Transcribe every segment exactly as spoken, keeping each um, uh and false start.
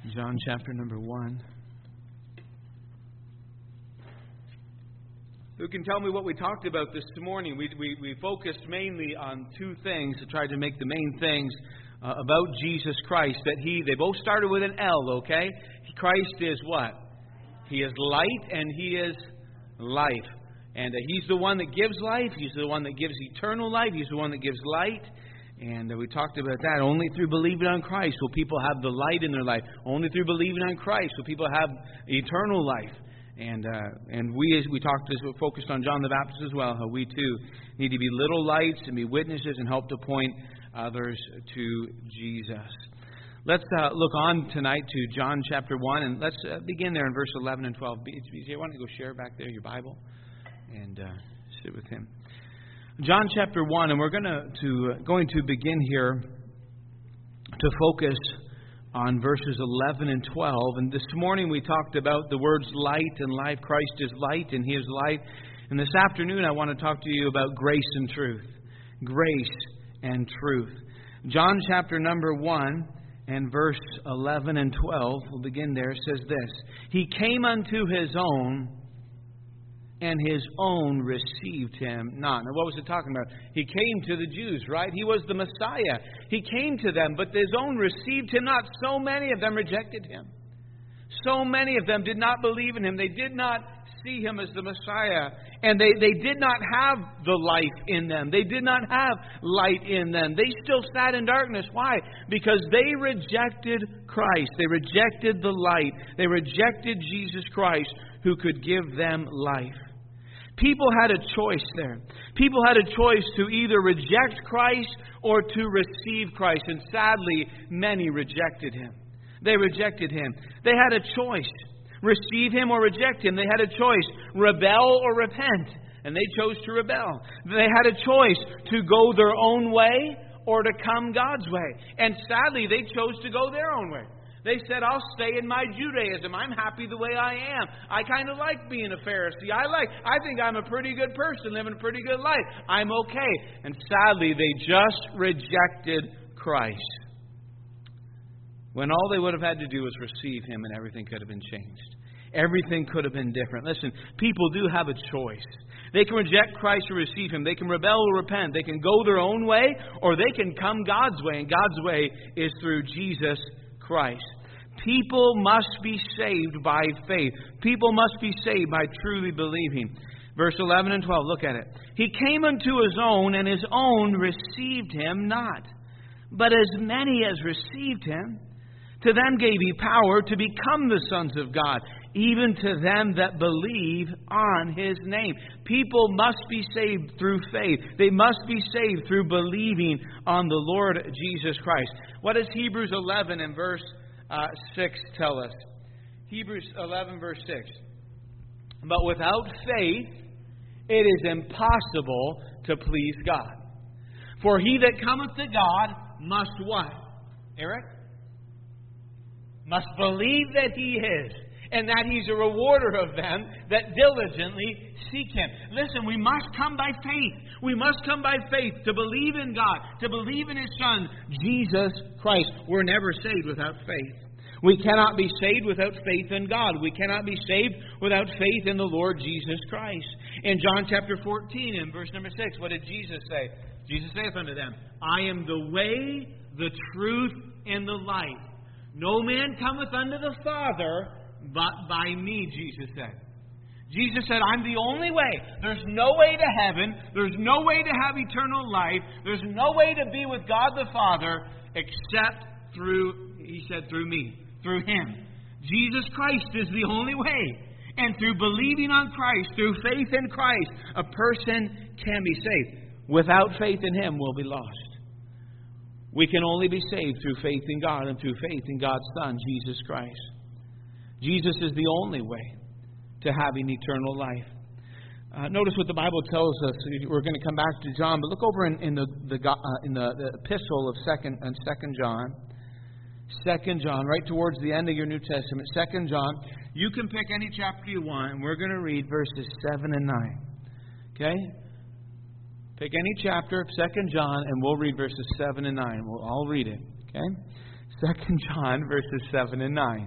John chapter number one. Who can tell me what we talked about this morning? We we, we focused mainly on two things, to try to make the main things uh, about Jesus Christ. That He, they both started with an L, okay? Christ is what? He is light and He is life. And uh, He's the one that gives life. He's the one that gives eternal life. He's the one that gives light. And uh, we talked about that. Only through believing on Christ will people have the light in their life. Only through believing on Christ will people have eternal life. And uh, and we, as we talked, as we focused on John the Baptist as well, how we too need to be little lights and be witnesses and help to point others to Jesus. Let's uh, look on tonight to John chapter one, and let's uh, begin there in verse eleven and twelve. B J, why don't you go share back there your Bible and uh, sit with him. John chapter one, and we're going to, to uh, going to begin here to focus on verses eleven and twelve. And this morning we talked about the words light and life. Christ is light and He is light. And this afternoon I want to talk to you about grace and truth. Grace and truth. John chapter number one and verse eleven and twelve, we'll begin there, says this. He came unto His own, and His own received Him not. Now, what was it talking about? He came to the Jews, right? He was the Messiah. He came to them, but His own received Him not. So many of them rejected Him. So many of them did not believe in Him. They did not see Him as the Messiah. And they, they did not have the life in them. They did not have light in them. They still sat in darkness. Why? Because they rejected Christ. They rejected the light. They rejected Jesus Christ, who could give them life. People had a choice there. People had a choice to either reject Christ or to receive Christ. And sadly, many rejected Him. They rejected Him. They had a choice. Receive Him or reject Him. They had a choice. Rebel or repent. And they chose to rebel. They had a choice to go their own way or to come God's way. And sadly, they chose to go their own way. They said, I'll stay in my Judaism. I'm happy the way I am. I kind of like being a Pharisee. I like, I think I'm a pretty good person, living a pretty good life. I'm okay. And sadly, they just rejected Christ. When all they would have had to do was receive Him and everything could have been changed. Everything could have been different. Listen, people do have a choice. They can reject Christ or receive Him. They can rebel or repent. They can go their own way or they can come God's way. And God's way is through Jesus Christ. People must be saved by faith. People must be saved by truly believing. Verse eleven and twelve, look at it. He came unto His own, and His own received Him not. But as many as received Him, to them gave He power to become the sons of God, even to them that believe on His name. People must be saved through faith. They must be saved through believing on the Lord Jesus Christ. What does Hebrews eleven and verse uh, six tell us? Hebrews eleven verse six. But without faith, it is impossible to please God. For he that cometh to God must what? Eric? Must believe that He is, and that He's a rewarder of them that diligently seek Him. Listen, we must come by faith. We must come by faith to believe in God, to believe in His Son, Jesus Christ. We're never saved without faith. We cannot be saved without faith in God. We cannot be saved without faith in the Lord Jesus Christ. In John chapter fourteen, in verse number six, what did Jesus say? Jesus saith unto them, I am the way, the truth, and the life. No man cometh unto the Father but by me, Jesus said. Jesus said, I'm the only way. There's no way to heaven. There's no way to have eternal life. There's no way to be with God the Father except through, He said, through me, through Him. Jesus Christ is the only way. And through believing on Christ, through faith in Christ, a person can be saved. Without faith in Him, we'll be lost. We can only be saved through faith in God and through faith in God's Son, Jesus Christ. Jesus is the only way to having eternal life. Uh, notice what the Bible tells us. We're going to come back to John, but look over in, in the, the uh, in the, the epistle of Second and Second John. Second John, right towards the end of your New Testament. Second John. You can pick any chapter you want, and we're going to read verses seven and nine. Okay. Pick any chapter, Second John, and we'll read verses seven and nine. We'll all read it. Okay? Second John verses seven and nine.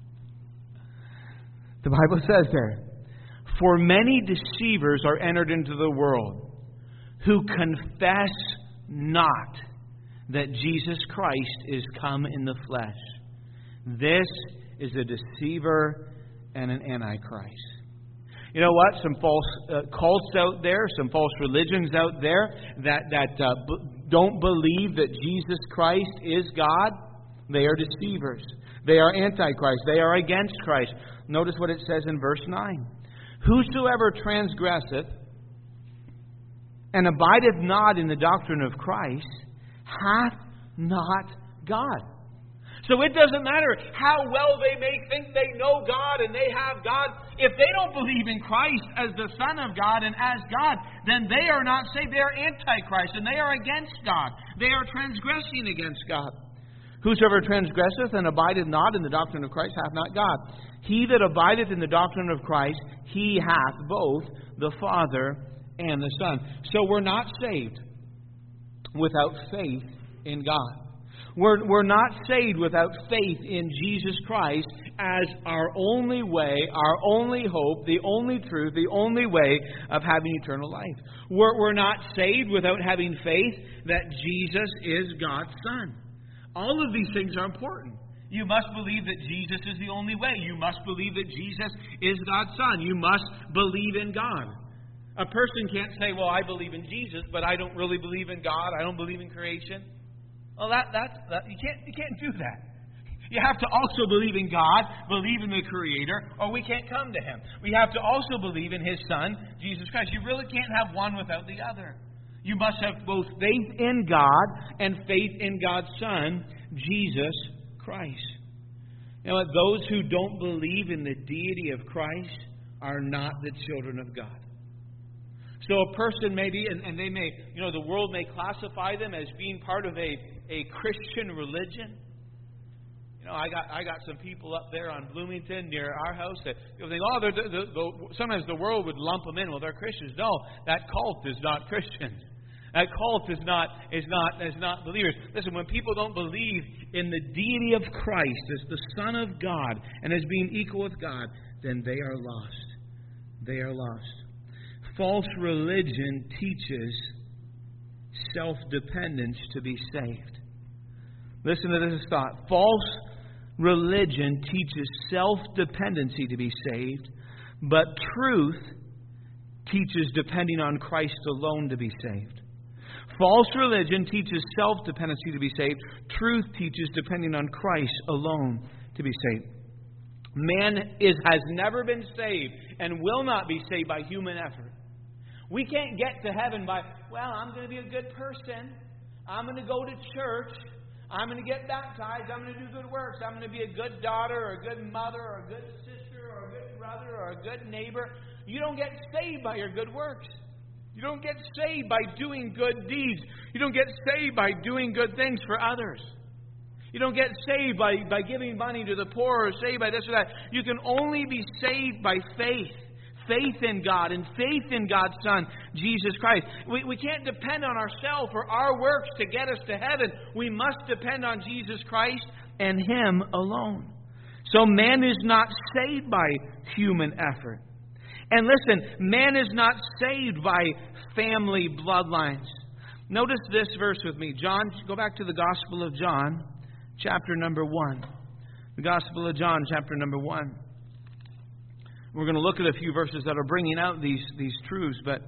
The Bible says there, "For many deceivers are entered into the world, who confess not that Jesus Christ is come in the flesh. This is a deceiver and an antichrist." You know what? Some false uh, cults out there, some false religions out there that, that uh, b- don't believe that Jesus Christ is God. They are deceivers. They are antichrist. They are against Christ. Notice what it says in verse nine. "Whosoever transgresseth and abideth not in the doctrine of Christ hath not God." So it doesn't matter how well they may think they know God and they have God. If they don't believe in Christ as the Son of God and as God, then they are not saved. They are antichrist and they are against God. They are transgressing against God. "Whosoever transgresseth and abideth not in the doctrine of Christ hath not God. He that abideth in the doctrine of Christ, he hath both the Father and the Son." So we're not saved without faith in God. We're, we're not saved without faith in Jesus Christ as our only way, our only hope, the only truth, the only way of having eternal life. We're, we're not saved without having faith that Jesus is God's Son. All of these things are important. You must believe that Jesus is the only way. You must believe that Jesus is God's Son. You must believe in God. A person can't say, "Well, I believe in Jesus, but I don't really believe in God. I don't believe in creation." Well, that, that's, that, you can't, you can't do that. You have to also believe in God, believe in the Creator, or we can't come to Him. We have to also believe in His Son, Jesus Christ. You really can't have one without the other. You must have both faith in God and faith in God's Son, Jesus Christ. You know what? Those who don't believe in the deity of Christ are not the children of God. So a person may be, and, and they may, you know, the world may classify them as being part of a, a Christian religion. You know, I got I got some people up there on Bloomington near our house that you know, think, oh, they're, the, the, the, sometimes the world would lump them in. Well, they're Christians. No, that cult is not Christians. That cult is not is not is not believers. Listen, when people don't believe in the deity of Christ as the Son of God and as being equal with God, then they are lost. They are lost. False religion teaches self-dependence to be saved. Listen to this thought. False religion teaches self-dependency to be saved, but truth teaches depending on Christ alone to be saved. False religion teaches self-dependency to be saved. Truth teaches depending on Christ alone to be saved. Man is, has never been saved and will not be saved by human effort. We can't get to heaven by, well, I'm going to be a good person. I'm going to go to church. I'm going to get baptized. I'm going to do good works. I'm going to be a good daughter or a good mother or a good sister or a good brother or a good neighbor. You don't get saved by your good works. You don't get saved by doing good deeds. You don't get saved by doing good things for others. You don't get saved by, by giving money to the poor or saved by this or that. You can only be saved by faith. Faith in God and faith in God's Son, Jesus Christ. We, we can't depend on ourselves or our works to get us to heaven. We must depend on Jesus Christ and Him alone. So man is not saved by human effort. And listen, man is not saved by family bloodlines. Notice this verse with me. John, go back to the Gospel of John, chapter number one. The Gospel of John, chapter number one. We're going to look at a few verses that are bringing out these, these truths. But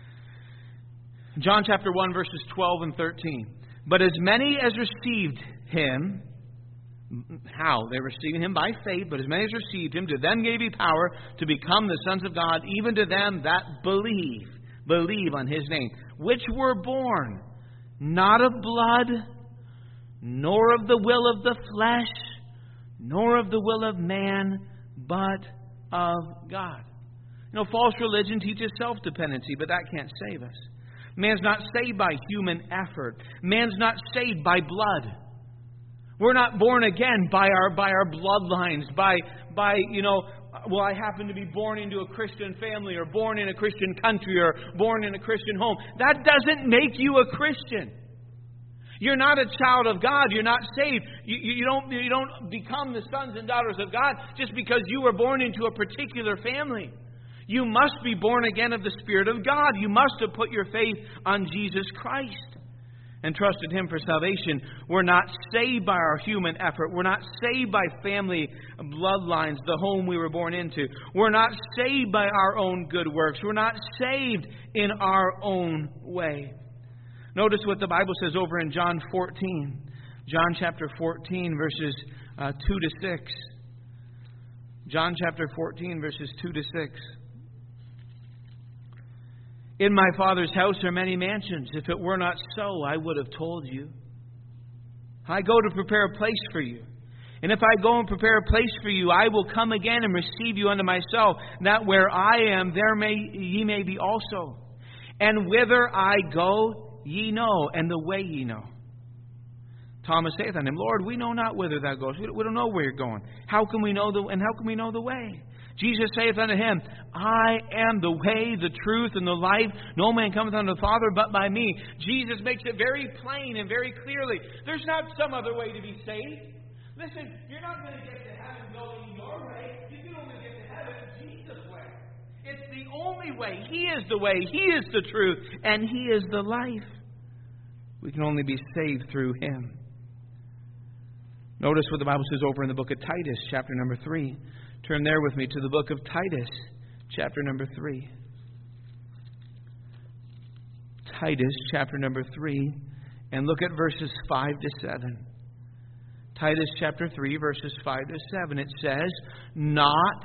John chapter one, verses twelve and thirteen. "But as many as received Him," how? They received Him by faith. "But as many as received Him, to them gave He power to become the sons of God, even to them that believe, believe on His name, which were born not of blood, nor of the will of the flesh, nor of the will of man, but of God." You know, false religion teaches self-dependency, but that can't save us. Man's not saved by human effort. Man's not saved by blood. We're not born again by our by our bloodlines, by by you know, well, I happen to be born into a Christian family, or born in a Christian country, or born in a Christian home. That doesn't make you a Christian. You're not a child of God. You're not saved. You, you, you, don't, you don't become the sons and daughters of God just because you were born into a particular family. You must be born again of the Spirit of God. You must have put your faith on Jesus Christ and trusted Him for salvation. We're not saved by our human effort. We're not saved by family bloodlines, the home we were born into. We're not saved by our own good works. We're not saved in our own way. Notice what the Bible says over in John fourteen. John chapter fourteen, verses uh, two to six. John chapter fourteen, verses two to six. In my Father's house are many mansions. If it were not so, I would have told you. I go to prepare a place for you. And if I go and prepare a place for you, I will come again and receive you unto myself, that where I am, there may ye may be also. And whither I go, ye know, and the way ye know. Thomas saith unto him, Lord, we know not whither thou goest. We don't know where you're going. How can we know the and how can we know the way? Jesus saith unto him, I am the way, the truth, and the life. No man cometh unto the Father but by me. Jesus makes it very plain and very clearly. There's not some other way to be saved. Listen, you're not going to get to heaven going your way. You can only get to heaven Jesus' way. It's the only way. He is the way. He is the truth. And He is the life. We can only be saved through Him. Notice what the Bible says over in the book of Titus, chapter number three. Turn there with me to the book of Titus, chapter number three. Titus, chapter number three, and look at verses five to seven. Titus, chapter three, verses five to seven. It says, Not,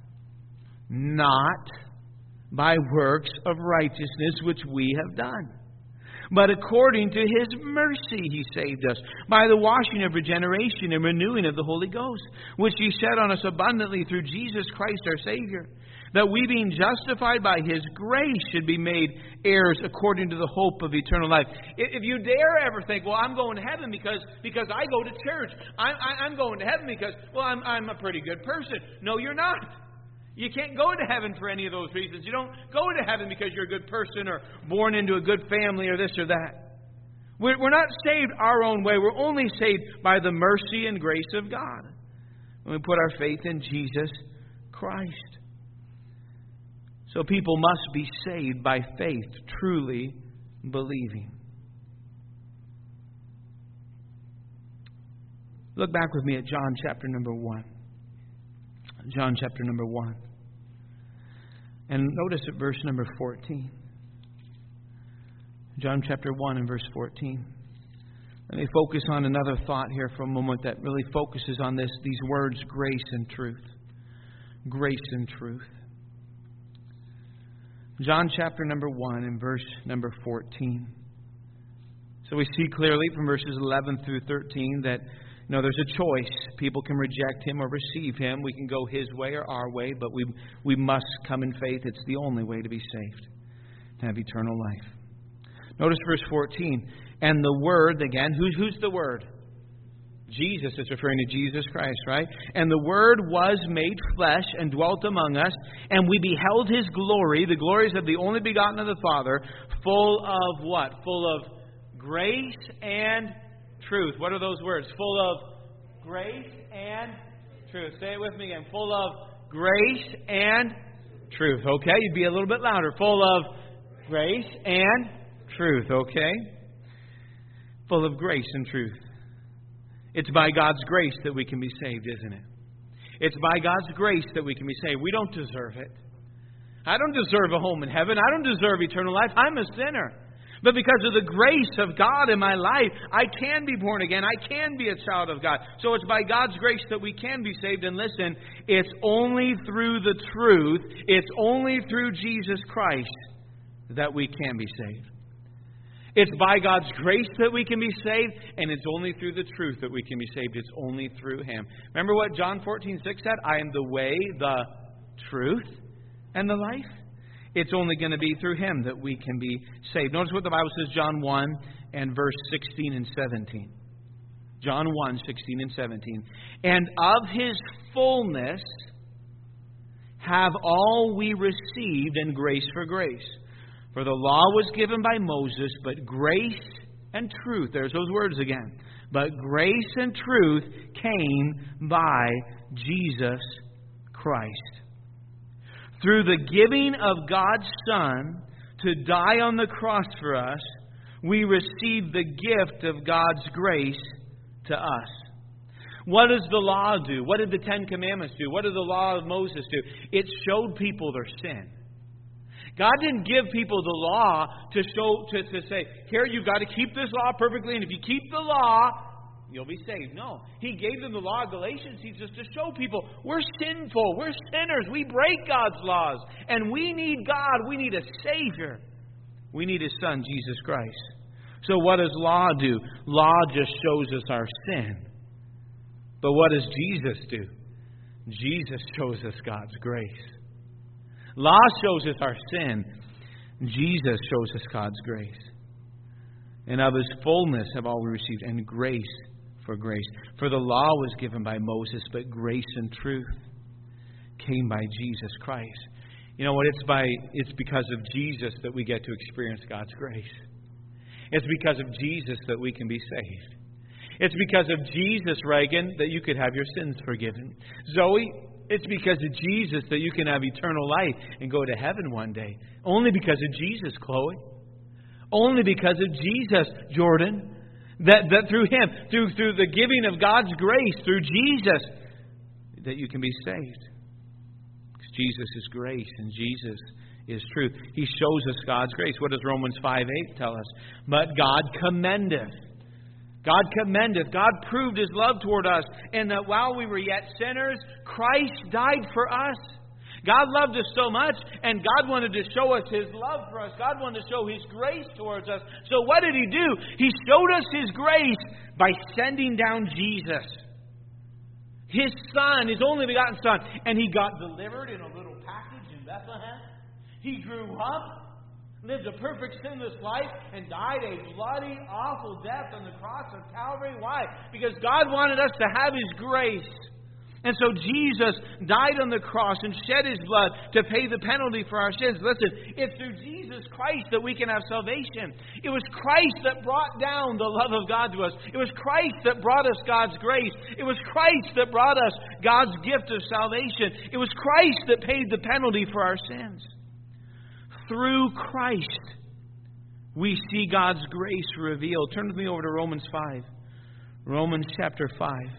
not by works of righteousness which we have done, but according to His mercy He saved us, by the washing of regeneration and renewing of the Holy Ghost, which He shed on us abundantly through Jesus Christ our Savior, that we being justified by His grace should be made heirs according to the hope of eternal life. If you dare ever think, well, I'm going to heaven because, because I go to church. I'm, I'm going to heaven because, well, I'm, I'm a pretty good person. No, you're not. You can't go to heaven for any of those reasons. You don't go to heaven because you're a good person or born into a good family or this or that. We're not saved our own way. We're only saved by the mercy and grace of God when we put our faith in Jesus Christ. So people must be saved by faith, truly believing. Look back with me at John chapter number one. John chapter number one. And notice at verse number fourteen. John chapter one and verse fourteen. Let me focus on another thought here for a moment that really focuses on this, these words, grace and truth. Grace and truth. John chapter number one and verse number fourteen. So we see clearly from verses eleven through thirteen that you know, there's a choice. People can reject Him or receive Him. We can go His way or our way, but we we must come in faith. It's the only way to be saved, to have eternal life. Notice verse fourteen. And the Word, again, who's, who's the Word? Jesus. It's referring to Jesus Christ, right? And the Word was made flesh and dwelt among us, and we beheld His glory, the glories of the only begotten of the Father, full of what? Full of grace and truth. What are those words? Full of grace and truth. Say it with me again. Full of grace and truth. Okay? You'd be a little bit louder. Full of grace and truth. Okay? Full of grace and truth. It's by God's grace that we can be saved, isn't it? It's by God's grace that we can be saved. We don't deserve it. I don't deserve a home in heaven. I don't deserve eternal life. I'm a sinner. But because of the grace of God in my life, I can be born again. I can be a child of God. So it's by God's grace that we can be saved. And listen, it's only through the truth, it's only through Jesus Christ that we can be saved. It's by God's grace that we can be saved, and it's only through the truth that we can be saved. It's only through Him. Remember what John fourteen six said? I am the way, the truth, and the life. It's only going to be through Him that we can be saved. Notice what the Bible says, John one and verse sixteen and seventeen. John one, sixteen and seventeen. And of His fullness have all we received, and grace for grace. For the law was given by Moses, but grace and truth. There's those words again. But grace and truth came by Jesus Christ. Through the giving of God's Son to die on the cross for us, we receive the gift of God's grace to us. What does the law do? What did the Ten Commandments do? What did the law of Moses do? It showed people their sin. God didn't give people the law to show to, to say, here, you've got to keep this law perfectly, and if you keep the law, you'll be saved. No. He gave them the law of Galatians. He's just to show people we're sinful. We're sinners. We break God's laws. And we need God. We need a Savior. We need His Son, Jesus Christ. So what does law do? Law just shows us our sin. But what does Jesus do? Jesus shows us God's grace. Law shows us our sin. Jesus shows us God's grace. And of His fullness have all we received, and grace for grace. For the law was given by Moses, but grace and truth came by Jesus Christ. You know what? It's by it's because of Jesus that we get to experience God's grace. It's because of Jesus that we can be saved. It's because of Jesus, Reagan, that you could have your sins forgiven. Zoe, it's because of Jesus that you can have eternal life and go to heaven one day. Only because of Jesus, Chloe. Only because of Jesus, Jordan. That, that through Him, through, through the giving of God's grace, through Jesus, that you can be saved. Because Jesus is grace and Jesus is truth. He shows us God's grace. What does Romans five eight tell us? But God commendeth. God commendeth. God proved His love toward us, and that while we were yet sinners, Christ died for us. God loved us so much, and God wanted to show us His love for us. God wanted to show His grace towards us. So what did He do? He showed us His grace by sending down Jesus, His Son, His only begotten Son. And He got delivered in a little package in Bethlehem. He grew up, lived a perfect sinless life, and died a bloody, awful death on the cross of Calvary. Why? Because God wanted us to have His grace. And so Jesus died on the cross and shed His blood to pay the penalty for our sins. Listen, it's through Jesus Christ that we can have salvation. It was Christ that brought down the love of God to us. It was Christ that brought us God's grace. It was Christ that brought us God's gift of salvation. It was Christ that paid the penalty for our sins. Through Christ, we see God's grace revealed. Turn with me over to Romans five. Romans chapter five.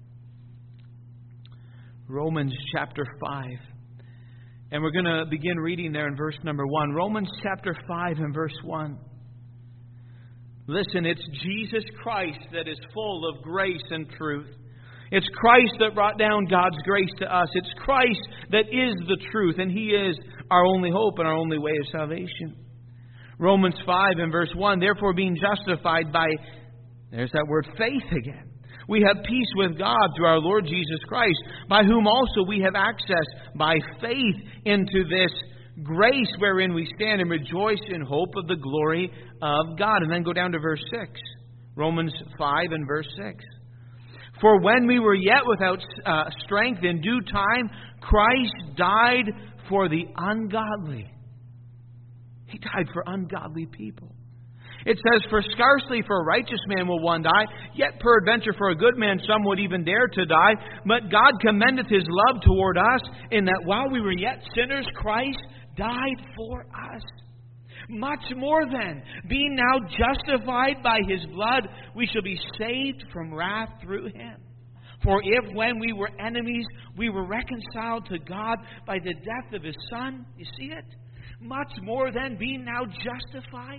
Romans chapter five. And we're going to begin reading there in verse number one. Romans chapter five and verse one. Listen, it's Jesus Christ that is full of grace and truth. It's Christ that brought down God's grace to us. It's Christ that is the truth, and He is our only hope and our only way of salvation. Romans five and verse one. Therefore, being justified by, there's that word, faith again, we have peace with God through our Lord Jesus Christ, by whom also we have access by faith into this grace wherein we stand and rejoice in hope of the glory of God. And then go down to verse six. Romans five and verse six. For when we were yet without uh, strength, in due time, Christ died for the ungodly. He died for ungodly people. It says, for scarcely for a righteous man will one die, yet peradventure for a good man some would even dare to die. But God commendeth His love toward us, in that while we were yet sinners, Christ died for us. Much more then, being now justified by His blood, we shall be saved from wrath through Him. For if when we were enemies, we were reconciled to God by the death of His Son, you see it? Much more then, being now justified,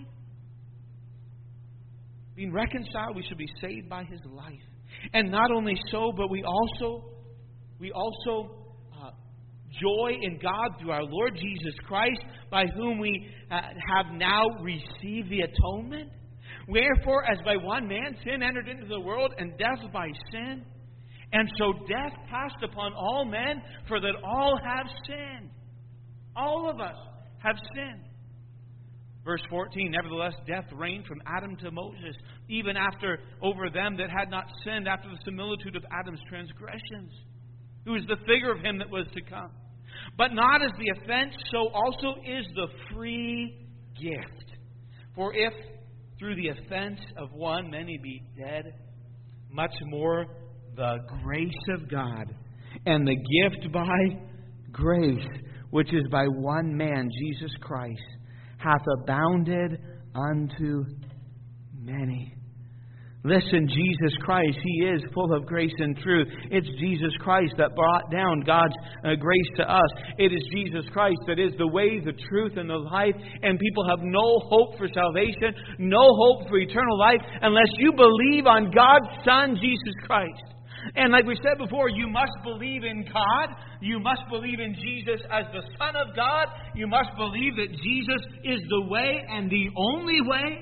being reconciled, we shall be saved by His life. And not only so, but we also, we also uh, joy in God through our Lord Jesus Christ, by whom we uh, have now received the atonement. Wherefore, as by one man sin entered into the world, and death by sin, and so death passed upon all men, for that all have sinned. All of us have sinned. Verse fourteen, nevertheless, death reigned from Adam to Moses, even after over them that had not sinned, after the similitude of Adam's transgressions, who is the figure of him that was to come. But not as the offense, so also is the free gift. For if through the offense of one many be dead, much more the grace of God and the gift by grace, which is by one man, Jesus Christ, hath abounded unto many. Listen, Jesus Christ, He is full of grace and truth. It's Jesus Christ that brought down God's uh, grace to us. It is Jesus Christ that is the way, the truth, and the life. And people have no hope for salvation, no hope for eternal life, unless you believe on God's Son, Jesus Christ. And like we said before, you must believe in God. You must believe in Jesus as the Son of God. You must believe that Jesus is the way and the only way.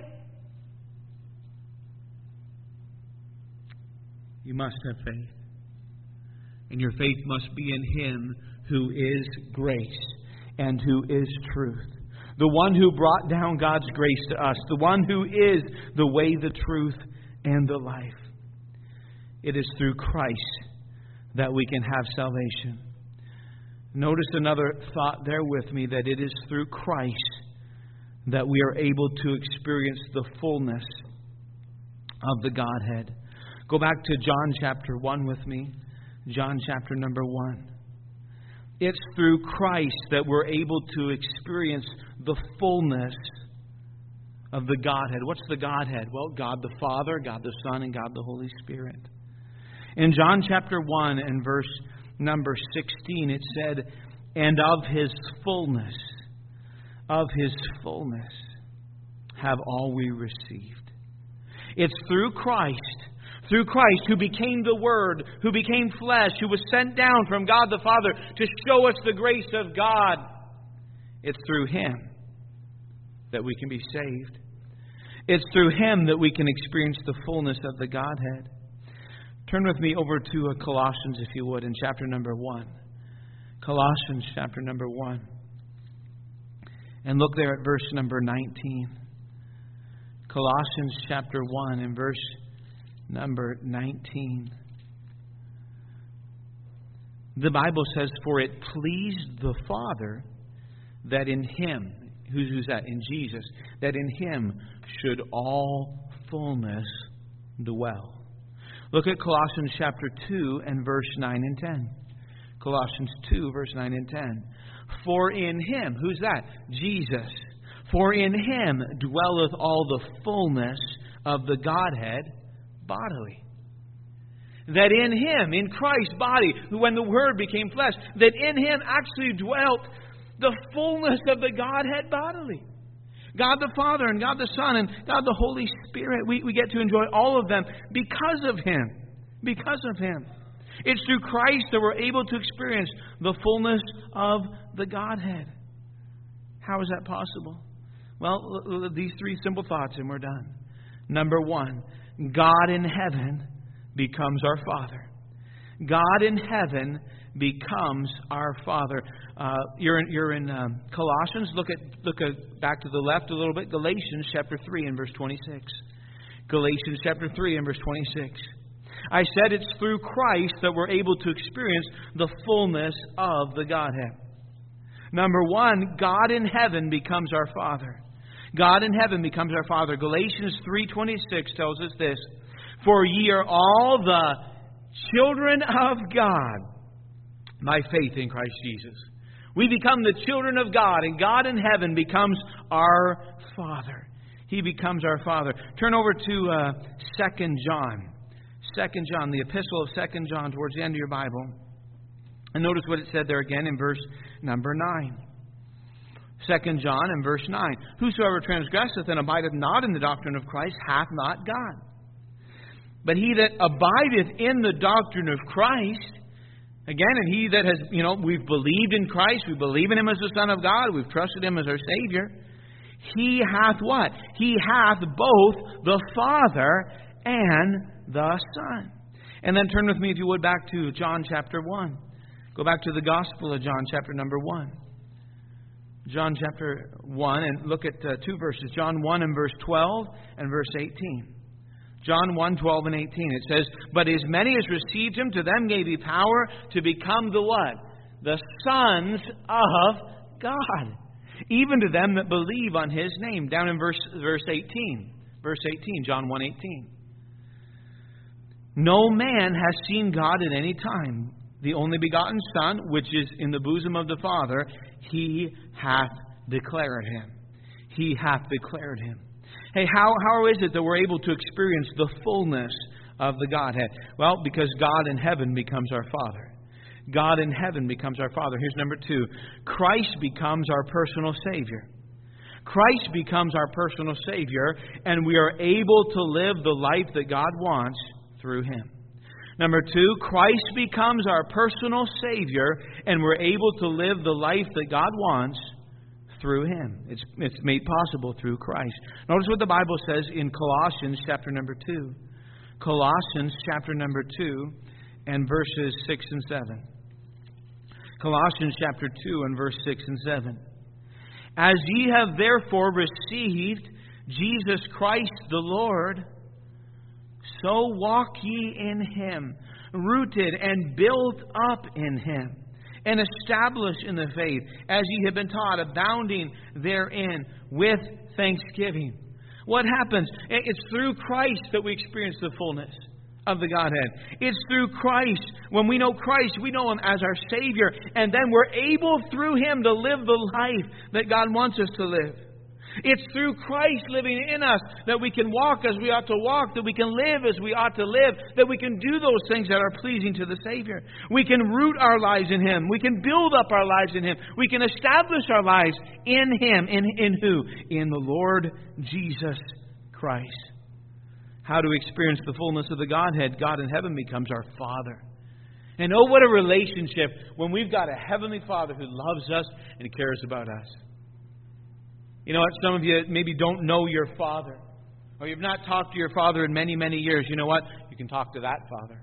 You must have faith. And your faith must be in Him who is grace and who is truth. The one who brought down God's grace to us. The one who is the way, the truth, and the life. It is through Christ that we can have salvation. Notice another thought there with me, that it is through Christ that we are able to experience the fullness of the Godhead. Go back to John chapter one with me. John chapter number one. It's through Christ that we're able to experience the fullness of the Godhead. What's the Godhead? Well, God the Father, God the Son, and God the Holy Spirit. In John chapter one and verse number sixteen, it said, and of His fullness, of His fullness have all we received. It's through Christ, through Christ who became the Word, who became flesh, who was sent down from God the Father to show us the grace of God. It's through Him that we can be saved. It's through Him that we can experience the fullness of the Godhead. Turn with me over to Colossians, if you would, in chapter number one. Colossians chapter number one. And look there at verse number nineteen. Colossians chapter one and verse number nineteen. The Bible says, for it pleased the Father that in Him, who's, who's that? In Jesus, that in Him should all fullness dwell. Look at Colossians chapter two and verse nine and ten. Colossians two, verse nine and ten. For in Him, who's that? Jesus. For in Him dwelleth all the fullness of the Godhead bodily. That in Him, in Christ's body, when the Word became flesh, that in Him actually dwelt the fullness of the Godhead bodily. God the Father and God the Son and God the Holy Spirit. We, we get to enjoy all of them because of Him. Because of Him. It's through Christ that we're able to experience the fullness of the Godhead. How is that possible? Well, these three simple thoughts and we're done. Number one, God in heaven becomes our Father. God in heaven becomes our Father. Uh, you're in, you're in um, Colossians. Look at look at back to the left a little bit. Galatians chapter three and verse twenty-six. Galatians chapter three and verse twenty-six. I said it's through Christ that we're able to experience the fullness of the Godhead. Number one, God in heaven becomes our Father. God in heaven becomes our Father. Galatians three twenty-six tells us this: for ye are all the children of God by faith in Christ Jesus. We become the children of God, and God in heaven becomes our Father. He becomes our Father. Turn over to uh, Second John. Second John, the epistle of Second John, towards the end of your Bible. And notice what it said there again in verse number nine. Second John and verse nine. Whosoever transgresseth and abideth not in the doctrine of Christ hath not God. But he that abideth in the doctrine of Christ, again, and he that has, you know, we've believed in Christ, we believe in Him as the Son of God, we've trusted Him as our Savior, he hath what? He hath both the Father and the Son. And then turn with me, if you would, back to John chapter one. Go back to the Gospel of John chapter number one. John chapter one, and look at uh, two verses. John one and verse twelve and verse eighteen. John one, twelve and eighteen. It says, but as many as received Him, to them gave He power to become the what? The sons of God. Even to them that believe on His name. Down in verse, verse eighteen. Verse eighteen, John one eighteen. No man has seen God at any time. The only begotten Son, which is in the bosom of the Father, He hath declared Him. He hath declared Him. Hey, how, how is it that we're able to experience the fullness of the Godhead? Well, because God in heaven becomes our Father. God in heaven becomes our Father. Here's number two. Christ becomes our personal Savior. Christ becomes our personal Savior, and we are able to live the life that God wants through Him. Number two, Christ becomes our personal Savior, and we're able to live the life that God wants through Him. It's, it's made possible through Christ. Notice what the Bible says in Colossians chapter number two. Colossians chapter number two and verses six and seven. Colossians chapter two and verse six and seven. As ye have therefore received Jesus Christ the Lord, so walk ye in Him, rooted and built up in Him, and established in the faith, as ye have been taught, abounding therein with thanksgiving. What happens? It's through Christ that we experience the fullness of the Godhead. It's through Christ. When we know Christ, we know Him as our Savior, and then we're able through Him to live the life that God wants us to live. It's through Christ living in us that we can walk as we ought to walk, that we can live as we ought to live, that we can do those things that are pleasing to the Savior. We can root our lives in Him. We can build up our lives in Him. We can establish our lives in Him. In, in who? In the Lord Jesus Christ. How do we experience the fullness of the Godhead? God in heaven becomes our Father. And oh, what a relationship when we've got a Heavenly Father who loves us and cares about us. You know what? Some of you maybe don't know your Father, or you've not talked to your Father in many, many years. You know what? You can talk to that Father.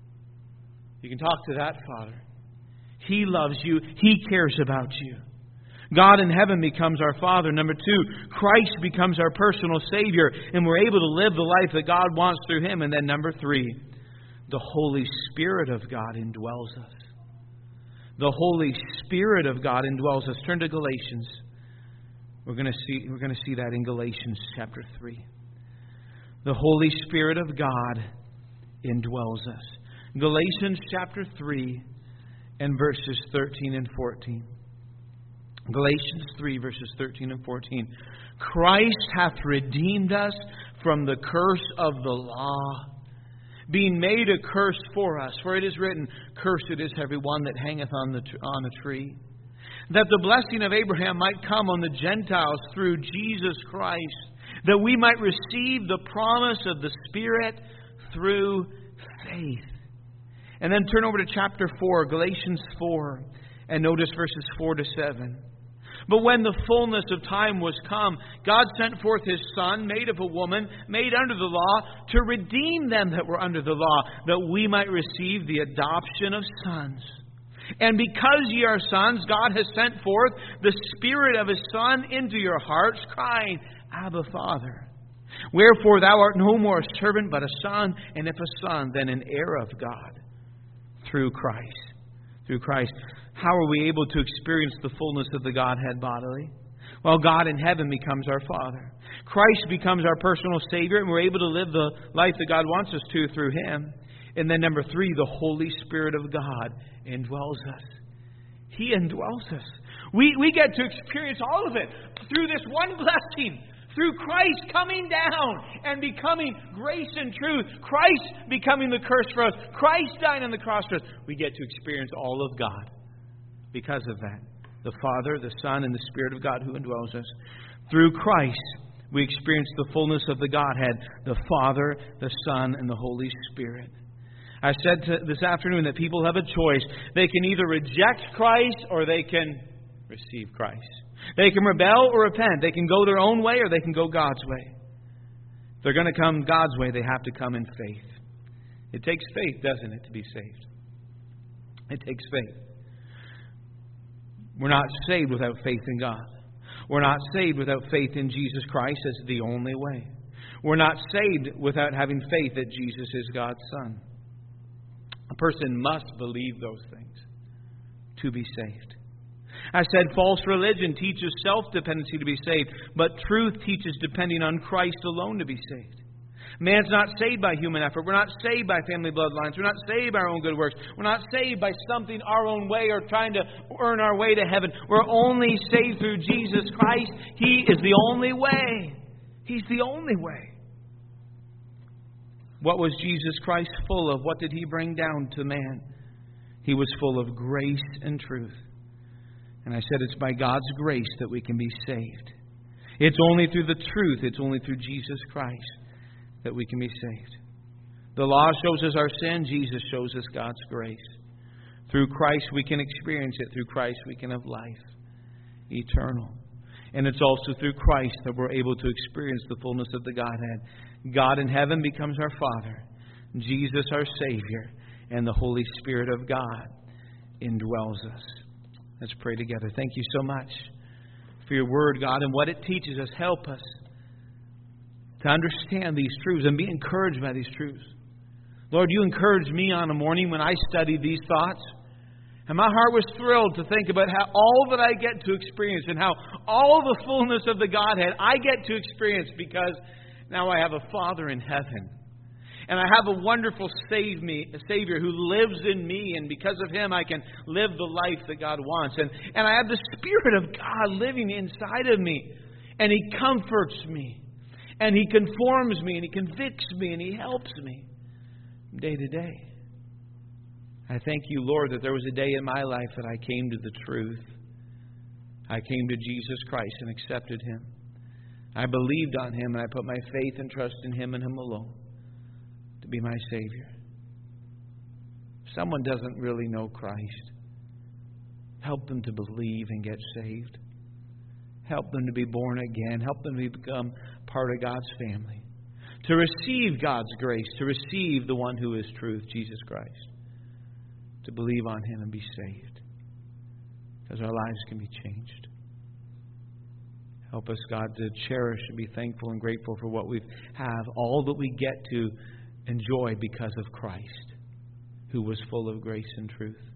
You can talk to that Father. He loves you. He cares about you. God in heaven becomes our Father. Number two, Christ becomes our personal Savior, and we're able to live the life that God wants through Him. And then number three, the Holy Spirit of God indwells us. The Holy Spirit of God indwells us. Turn to Galatians. We're going to see we're going to see that in Galatians chapter three. The Holy Spirit of God indwells us. Galatians chapter three and verses thirteen and fourteen. Galatians three verses thirteen and fourteen. Christ hath redeemed us from the curse of the law, being made a curse for us. For it is written, Cursed is every one that hangeth on the on a tree, that the blessing of Abraham might come on the Gentiles through Jesus Christ, that we might receive the promise of the Spirit through faith. And then turn over to chapter four, Galatians four, and notice verses four to seven. But when the fullness of time was come, God sent forth His Son, made of a woman, made under the law, to redeem them that were under the law, that we might receive the adoption of sons. And because ye are sons, God has sent forth the Spirit of His Son into your hearts, crying, Abba, Father. Wherefore thou art no more a servant, but a son, and if a son, then an heir of God, through Christ. Through Christ. How are we able to experience the fullness of the Godhead bodily? Well, God in heaven becomes our Father. Christ becomes our personal Savior, and we're able to live the life that God wants us to through Him. And then number three, the Holy Spirit of God indwells us. He indwells us. We, we get to experience all of it through this one blessing. Through Christ coming down and becoming grace and truth. Christ becoming the curse for us. Christ dying on the cross for us. We get to experience all of God because of that. The Father, the Son, and the Spirit of God who indwells us. Through Christ, we experience the fullness of the Godhead. The Father, the Son, and the Holy Spirit. I said to, this afternoon that people have a choice. They can either reject Christ or they can receive Christ. They can rebel or repent. They can go their own way or they can go God's way. If they're going to come God's way, they have to come in faith. It takes faith, doesn't it, to be saved? It takes faith. We're not saved without faith in God. We're not saved without faith in Jesus Christ as the only way. We're not saved without having faith that Jesus is God's Son. A person must believe those things to be saved. I said false religion teaches self-dependency to be saved, but truth teaches depending on Christ alone to be saved. Man's not saved by human effort. We're not saved by family bloodlines. We're not saved by our own good works. We're not saved by something our own way or trying to earn our way to heaven. We're only saved through Jesus Christ. He is the only way. He's the only way. What was Jesus Christ full of? What did He bring down to man? He was full of grace and truth. And I said it's by God's grace that we can be saved. It's only through the truth. It's only through Jesus Christ that we can be saved. The law shows us our sin. Jesus shows us God's grace. Through Christ we can experience it. Through Christ we can have life eternal. And it's also through Christ that we're able to experience the fullness of the Godhead. God in heaven becomes our Father. Jesus our Savior. And the Holy Spirit of God indwells us. Let's pray together. Thank you so much for your word, God, and what it teaches us. Help us to understand these truths and be encouraged by these truths. Lord, you encouraged me on a morning when I studied these thoughts. And my heart was thrilled to think about how all that I get to experience and how all the fullness of the Godhead I get to experience because now I have a Father in heaven. And I have a wonderful save me, a Savior who lives in me. And because of Him, I can live the life that God wants. And, and I have the Spirit of God living inside of me. And He comforts me. And He conforms me. And He convicts me. And He helps me day to day. I thank you, Lord, that there was a day in my life that I came to the truth. I came to Jesus Christ and accepted Him. I believed on Him. And I put my faith and trust in Him and Him alone to be my Savior. If someone doesn't really know Christ, help them to believe and get saved. Help them to be born again. Help them to become part of God's family. To receive God's grace. To receive the one who is truth, Jesus Christ. To believe on Him and be saved. Because our lives can be changed. Help us, God, to cherish and be thankful and grateful for what we have. All that we get to enjoy because of Christ, who was full of grace and truth.